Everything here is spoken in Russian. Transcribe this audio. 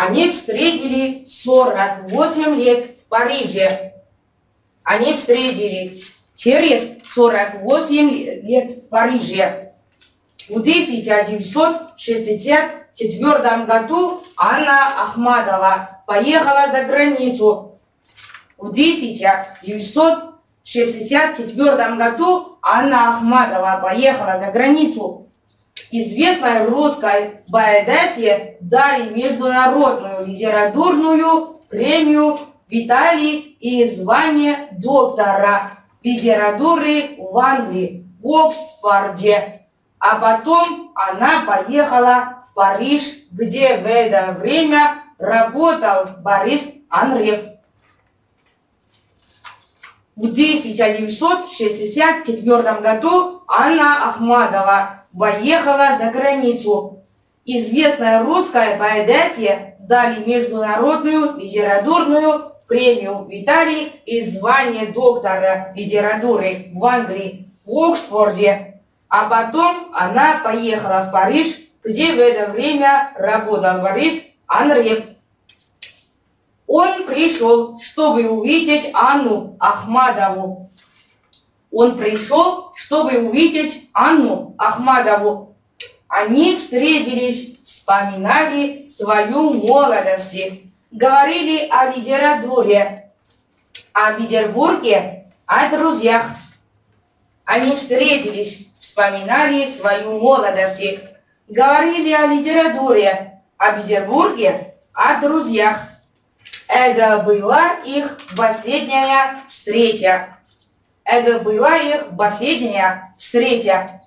Они встретили 48 лет в Париже. Они встретились через 48 лет в Париже. В 1964 году Анна Ахмадова поехала за границу. В 1964 году Анна Ахмадова поехала за границу. Известной русской поэтессе дали международную литературную премию в Италии и звание доктора литературы в Англии, в Оксфорде. А потом она поехала в Париж, где в это время работал Борис Анрев. В 1964 году Анна Ахмадова поехала за границу. Известной русской поэтессе дали международную литературную премию в Италии и звание доктора литературы в Англии, в Оксфорде. А потом она поехала в Париж, где в это время работал Борис Анрев. Он пришел, чтобы увидеть Анну Ахмадову. Он пришел, чтобы увидеть Анну Ахмадову. Они встретились, вспоминали свою молодость, говорили о литературе, о Петербурге, о друзьях. Они встретились, вспоминали свою молодость, говорили о литературе, о Петербурге, о друзьях. Это была их последняя встреча. Это была их последняя встреча.